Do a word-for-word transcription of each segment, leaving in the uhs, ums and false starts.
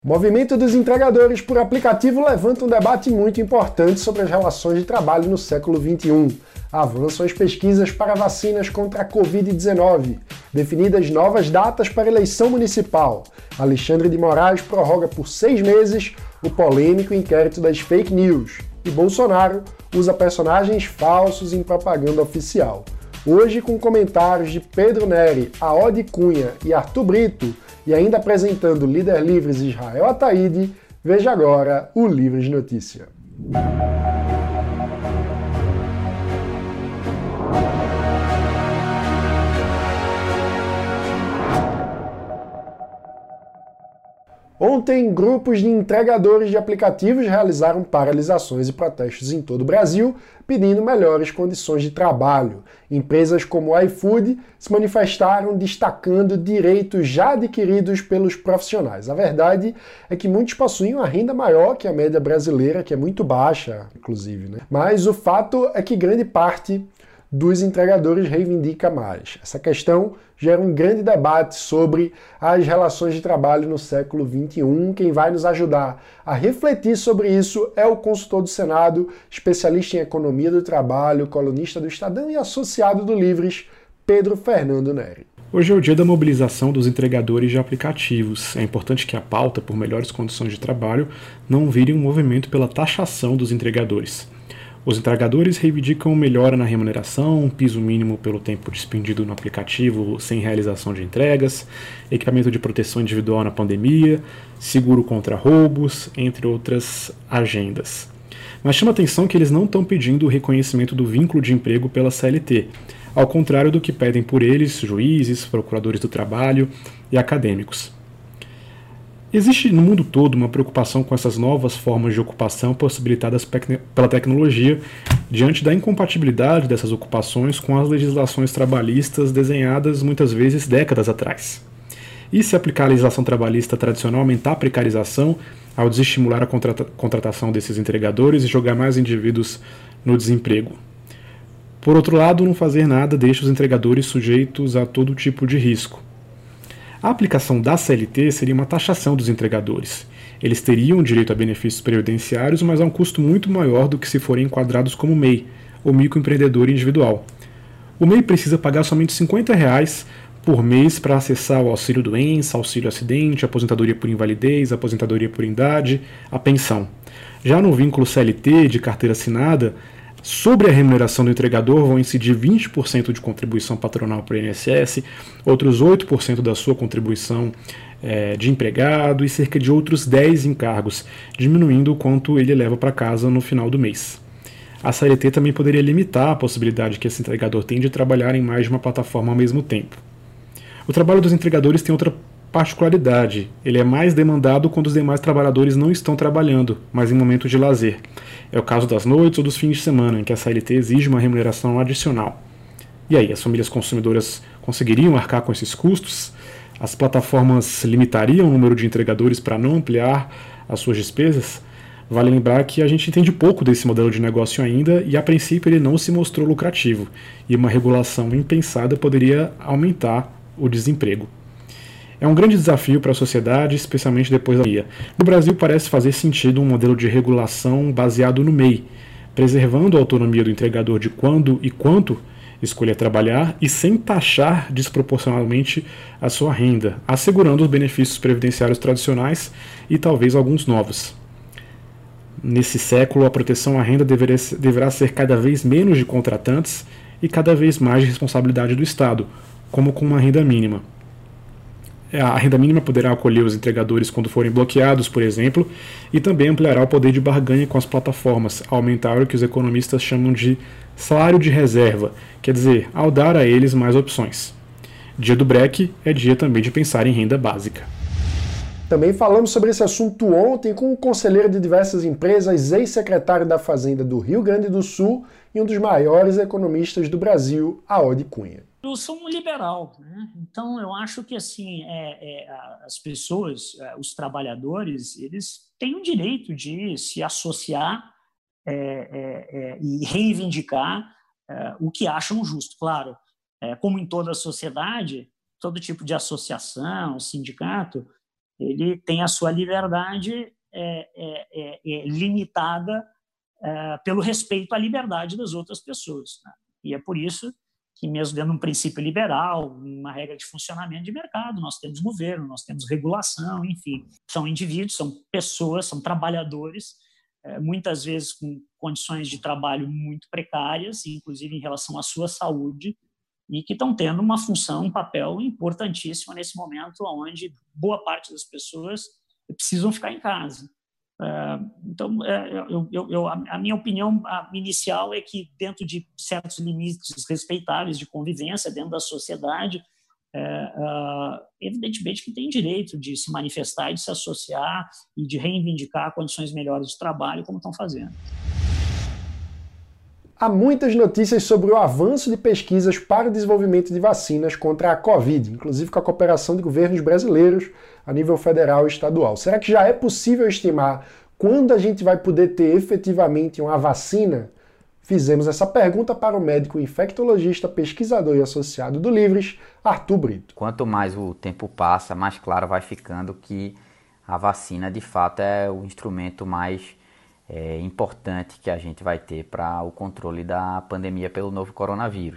O movimento dos entregadores por aplicativo levanta um debate muito importante sobre as relações de trabalho no século vinte e um. Avançam as pesquisas para vacinas contra a covid dezenove. Definidas novas datas para eleição municipal. Alexandre de Moraes prorroga por seis meses o polêmico inquérito das fake news. E Bolsonaro usa personagens falsos em propaganda oficial. Hoje, com comentários de Pedro Neri, Aode Cunha e Arthur Brito, e ainda apresentando o líder Livres Israel Ataíde, veja agora o Livres Notícia. Ontem, grupos de entregadores de aplicativos realizaram paralisações e protestos em todo o Brasil, pedindo melhores condições de trabalho. Empresas como o iFood se manifestaram destacando direitos já adquiridos pelos profissionais. A verdade é que muitos possuem uma renda maior que a média brasileira, que é muito baixa, inclusive, né? Mas o fato é que grande parte dos entregadores reivindica mais. Essa questão gera um grande debate sobre as relações de trabalho no século vinte e um. Quem vai nos ajudar a refletir sobre isso é o consultor do Senado, especialista em economia do trabalho, colunista do Estadão e associado do Livres, Pedro Fernando Neri. Hoje é o dia da mobilização dos entregadores de aplicativos. É importante que a pauta por melhores condições de trabalho não vire um movimento pela taxação dos entregadores. Os entregadores reivindicam melhora na remuneração, um piso mínimo pelo tempo despendido no aplicativo sem realização de entregas, equipamento de proteção individual na pandemia, seguro contra roubos, entre outras agendas. Mas chama atenção que eles não estão pedindo o reconhecimento do vínculo de emprego pela C L T, ao contrário do que pedem por eles juízes, procuradores do trabalho e acadêmicos. Existe no mundo todo uma preocupação com essas novas formas de ocupação possibilitadas pela tecnologia diante da incompatibilidade dessas ocupações com as legislações trabalhistas desenhadas muitas vezes décadas atrás. E se aplicar a legislação trabalhista tradicional aumentar a precarização ao desestimular a contrata- contratação desses entregadores e jogar mais indivíduos no desemprego? Por outro lado, não fazer nada deixa os entregadores sujeitos a todo tipo de risco. A aplicação da C L T seria uma taxação dos entregadores. Eles teriam direito a benefícios previdenciários, mas a um custo muito maior do que se forem enquadrados como M E I, ou microempreendedor individual. O M E I precisa pagar somente cinquenta reais por mês para acessar o auxílio-doença, auxílio-acidente, aposentadoria por invalidez, aposentadoria por idade, a pensão. Já no vínculo C L T de carteira assinada, sobre a remuneração do entregador vão incidir vinte por cento de contribuição patronal para o I N S S, outros oito por cento da sua contribuição é, de empregado e cerca de outros dez encargos, diminuindo o quanto ele leva para casa no final do mês. A C L T também poderia limitar a possibilidade que esse entregador tem de trabalhar em mais de uma plataforma ao mesmo tempo. O trabalho dos entregadores tem outra particularidade. Ele é mais demandado quando os demais trabalhadores não estão trabalhando, mas em momentos de lazer. É o caso das noites ou dos fins de semana, em que a C L T exige uma remuneração adicional. E aí, as famílias consumidoras conseguiriam arcar com esses custos? As plataformas limitariam o número de entregadores para não ampliar as suas despesas? Vale lembrar que a gente entende pouco desse modelo de negócio ainda e, a princípio, ele não se mostrou lucrativo, e uma regulação impensada poderia aumentar o desemprego. É um grande desafio para a sociedade, especialmente depois da pandemia. No Brasil parece fazer sentido um modelo de regulação baseado no M E I, preservando a autonomia do entregador de quando e quanto escolher trabalhar e sem taxar desproporcionalmente a sua renda, assegurando os benefícios previdenciários tradicionais e talvez alguns novos. Nesse século, a proteção à renda deverá, deverá ser cada vez menos de contratantes e cada vez mais de responsabilidade do Estado, como com uma renda mínima. A renda mínima poderá acolher os entregadores quando forem bloqueados, por exemplo, e também ampliará o poder de barganha com as plataformas, ao aumentar o que os economistas chamam de salário de reserva, quer dizer, ao dar a eles mais opções. Dia do break é dia também de pensar em renda básica. Também falamos sobre esse assunto ontem com o conselheiro de diversas empresas, ex-secretário da Fazenda do Rio Grande do Sul e um dos maiores economistas do Brasil, Aode Cunha. Eu sou um liberal, né? Então eu acho que assim é, é, as pessoas, é, os trabalhadores, eles têm o direito de se associar é, é, é, e reivindicar é, o que acham justo. Claro, é, como em toda a sociedade, todo tipo de associação, sindicato, ele tem a sua liberdade é, é, é, é limitada é, pelo respeito à liberdade das outras pessoas, né? E é por isso que, mesmo dentro de um princípio liberal, uma regra de funcionamento de mercado, nós temos governo, nós temos regulação, enfim. São indivíduos, são pessoas, são trabalhadores, é, muitas vezes com condições de trabalho muito precárias, inclusive em relação à sua saúde, e que estão tendo uma função, um papel importantíssimo nesse momento onde boa parte das pessoas precisam ficar em casa. Então, eu, eu, eu, a minha opinião inicial é que, dentro de certos limites respeitáveis de convivência dentro da sociedade, é, evidentemente que tem direito de se manifestar, de se associar e de reivindicar condições melhores de trabalho, como estão fazendo. Há muitas notícias sobre o avanço de pesquisas para o desenvolvimento de vacinas contra a Covid, inclusive com a cooperação de governos brasileiros a nível federal e estadual. Será que já é possível estimar quando a gente vai poder ter efetivamente uma vacina? Fizemos essa pergunta para o médico infectologista, pesquisador e associado do Livres, Arthur Brito. Quanto mais o tempo passa, mais claro vai ficando que a vacina de fato é o instrumento mais É importante que a gente vai ter para o controle da pandemia pelo novo coronavírus.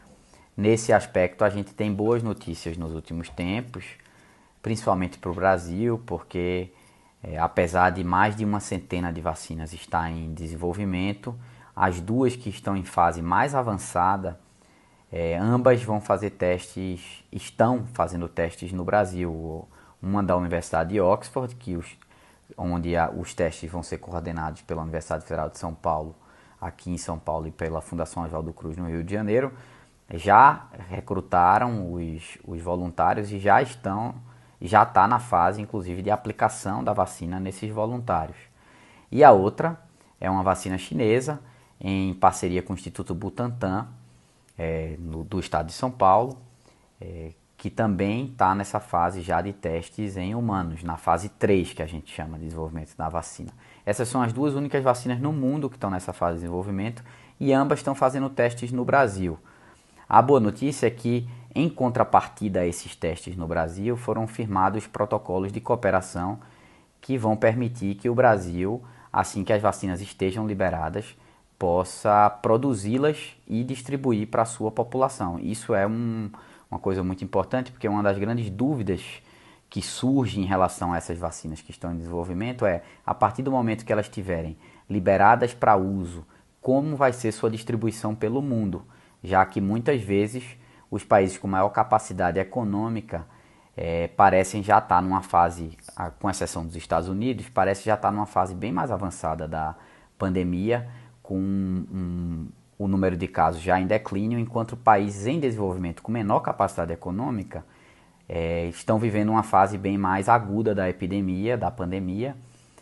Nesse aspecto, a gente tem boas notícias nos últimos tempos, principalmente para o Brasil, porque é, apesar de mais de uma centena de vacinas estar em desenvolvimento, as duas que estão em fase mais avançada, é, ambas vão fazer testes, estão fazendo testes no Brasil. Uma da Universidade de Oxford, que os onde a, os testes vão ser coordenados pela Universidade Federal de São Paulo, aqui em São Paulo, e pela Fundação Oswaldo Cruz, no Rio de Janeiro, já recrutaram os, os voluntários e já estão, já está na fase, inclusive, de aplicação da vacina nesses voluntários. E a outra é uma vacina chinesa, em parceria com o Instituto Butantan, é, no, do estado de São Paulo, é, que também está nessa fase já de testes em humanos, na fase três, que a gente chama de desenvolvimento da vacina. Essas são as duas únicas vacinas no mundo que estão nessa fase de desenvolvimento e ambas estão fazendo testes no Brasil. A boa notícia é que, em contrapartida a esses testes no Brasil, foram firmados protocolos de cooperação que vão permitir que o Brasil, assim que as vacinas estejam liberadas, possa produzi-las e distribuir para a sua população. Isso é um... uma coisa muito importante, porque uma das grandes dúvidas que surge em relação a essas vacinas que estão em desenvolvimento é, a partir do momento que elas estiverem liberadas para uso, como vai ser sua distribuição pelo mundo, já que muitas vezes os países com maior capacidade econômica é, parecem já estar numa fase, com exceção dos Estados Unidos, parece já estar numa fase bem mais avançada da pandemia, com um, o número de casos já em declínio, enquanto países em desenvolvimento com menor capacidade econômica é, estão vivendo uma fase bem mais aguda da epidemia, da pandemia,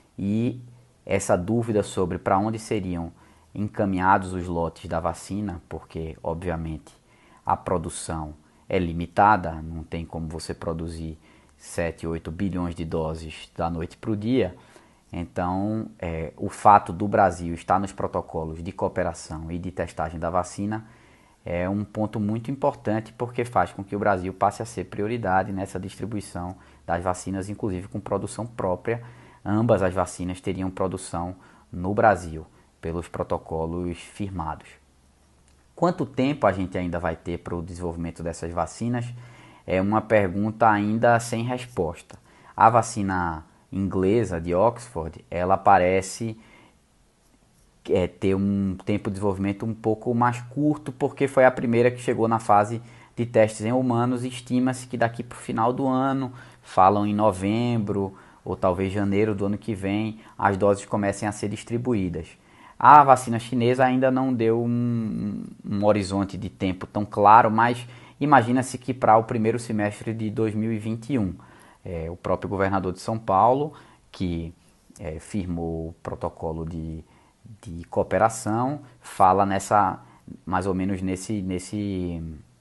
e essa dúvida sobre para onde seriam encaminhados os lotes da vacina, porque, obviamente, a produção é limitada, não tem como você produzir sete, oito bilhões de doses da noite para o dia. Então, é, o fato do Brasil estar nos protocolos de cooperação e de testagem da vacina é um ponto muito importante, porque faz com que o Brasil passe a ser prioridade nessa distribuição das vacinas, inclusive com produção própria. Ambas as vacinas teriam produção no Brasil, pelos protocolos firmados. Quanto tempo a gente ainda vai ter para o desenvolvimento dessas vacinas? É uma pergunta ainda sem resposta. A vacina inglesa de Oxford, ela parece é, ter um tempo de desenvolvimento um pouco mais curto, porque foi a primeira que chegou na fase de testes em humanos, e estima-se que daqui para o final do ano, falam em novembro ou talvez janeiro do ano que vem, as doses comecem a ser distribuídas. A vacina chinesa ainda não deu um, um horizonte de tempo tão claro, mas imagina-se que para o primeiro semestre de dois mil e vinte e um, É, o próprio governador de São Paulo, que é, firmou o protocolo de, de cooperação, fala nessa, mais ou menos nesse, nesse,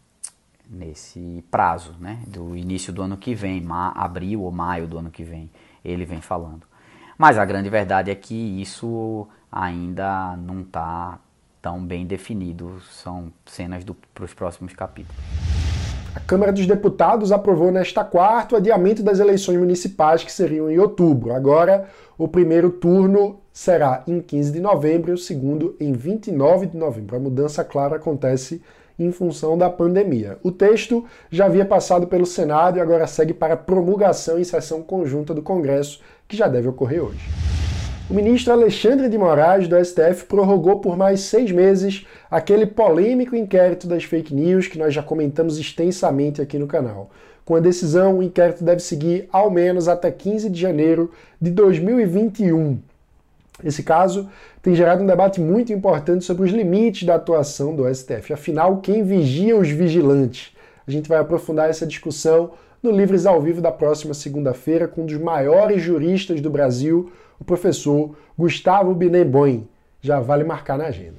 nesse prazo, né, do início do ano que vem, ma, abril ou maio do ano que vem, ele vem falando. Mas a grande verdade é que isso ainda não está tão bem definido, são cenas para os próximos capítulos. A Câmara dos Deputados aprovou nesta quarta o adiamento das eleições municipais que seriam em outubro. Agora, o primeiro turno será em quinze de novembro e o segundo em vinte e nove de novembro. A mudança, claro, acontece em função da pandemia. O texto já havia passado pelo Senado e agora segue para promulgação em sessão conjunta do Congresso, que já deve ocorrer hoje. O ministro Alexandre de Moraes, do S T F, prorrogou por mais seis meses aquele polêmico inquérito das fake news que nós já comentamos extensamente aqui no canal. Com a decisão, o inquérito deve seguir ao menos até quinze de janeiro de dois mil e vinte e um. Esse caso tem gerado um debate muito importante sobre os limites da atuação do S T F. Afinal, quem vigia os vigilantes? A gente vai aprofundar essa discussão no Livres ao Vivo da próxima segunda-feira com um dos maiores juristas do Brasil, o professor Gustavo Binet-Boim. Já vale marcar na agenda.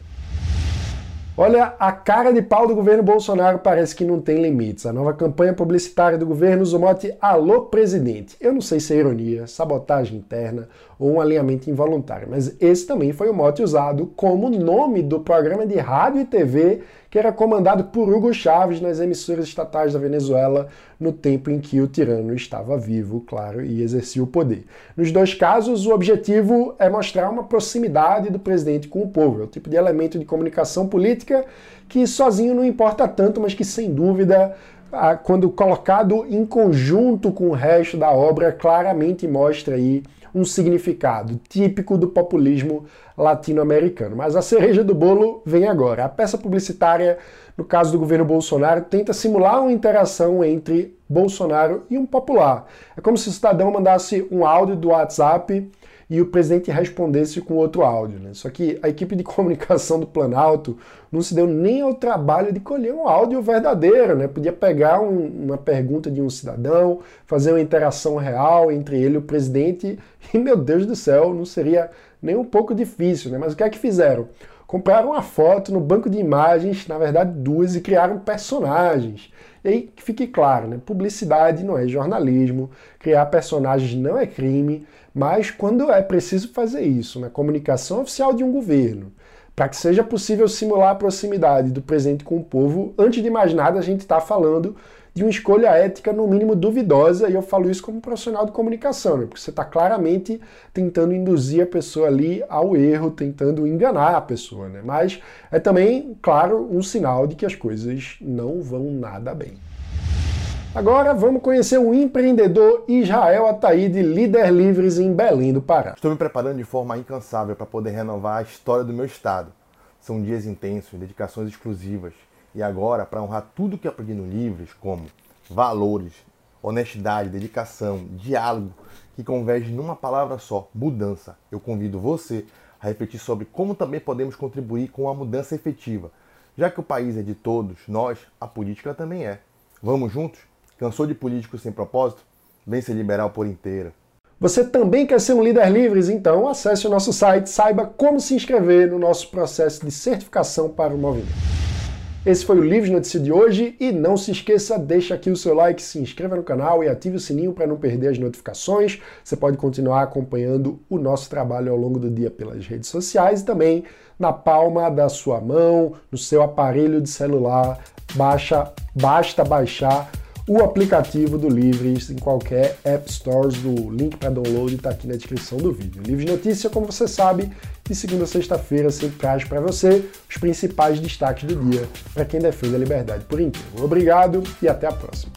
Olha, a cara de pau do governo Bolsonaro parece que não tem limites. A nova campanha publicitária do governo usa o mote Alô Presidente. Eu não sei se é ironia, sabotagem interna ou um alinhamento involuntário, mas esse também foi o mote usado como nome do programa de rádio e T V que era comandado por Hugo Chávez nas emissoras estatais da Venezuela no tempo em que o tirano estava vivo, claro, e exercia o poder. Nos dois casos, o objetivo é mostrar uma proximidade do presidente com o povo. É o tipo de elemento de comunicação política que sozinho não importa tanto, mas que, sem dúvida, quando colocado em conjunto com o resto da obra, claramente mostra aí um significado típico do populismo latino-americano. Mas a cereja do bolo vem agora. A peça publicitária, no caso do governo Bolsonaro, tenta simular uma interação entre Bolsonaro e um popular. É como se o cidadão mandasse um áudio do WhatsApp e o presidente respondesse com outro áudio, né? Só que a equipe de comunicação do Planalto não se deu nem ao trabalho de colher um áudio verdadeiro, né? Podia pegar um, uma pergunta de um cidadão, fazer uma interação real entre ele e o presidente, e, meu Deus do céu, não seria nem um pouco difícil, né? Mas o que é que fizeram? Compraram uma foto no banco de imagens, na verdade duas, e criaram personagens. E aí que fique claro, né? Publicidade não é jornalismo, criar personagens não é crime, mas quando é preciso fazer isso na comunicação oficial de um governo, para que seja possível simular a proximidade do presidente com o povo, antes de mais nada a gente está falando de uma escolha ética no mínimo duvidosa, e eu falo isso como profissional de comunicação, né? Porque você está claramente tentando induzir a pessoa ali ao erro, tentando enganar a pessoa, né? Mas é também, claro, um sinal de que as coisas não vão nada bem. Agora vamos conhecer o empreendedor Israel Ataíde, líder livres em Belém do Pará. Estou me preparando de forma incansável para poder renovar a história do meu estado. São dias intensos, dedicações exclusivas. E agora, para honrar tudo que aprendi no Livres, como valores, honestidade, dedicação, diálogo, que converge numa palavra só, mudança, eu convido você a refletir sobre como também podemos contribuir com a mudança efetiva. Já que o país é de todos, nós, a política também é. Vamos juntos? Cansou de políticos sem propósito? Vem ser liberal por inteiro. Você também quer ser um líder livres? Então acesse o nosso site, saiba como se inscrever no nosso processo de certificação para o movimento. Esse foi o Livres Notícia de hoje e não se esqueça, deixa aqui o seu like, se inscreva no canal e ative o sininho para não perder as notificações. Você pode continuar acompanhando o nosso trabalho ao longo do dia pelas redes sociais e também na palma da sua mão, no seu aparelho de celular. Baixa, basta baixar o aplicativo do Livres em qualquer App Stores. O link para download está aqui na descrição do vídeo. Livres Notícia, como você sabe, de segunda a sexta-feira sempre traz para você os principais destaques do dia para quem defende a liberdade por inteiro. Obrigado e até a próxima.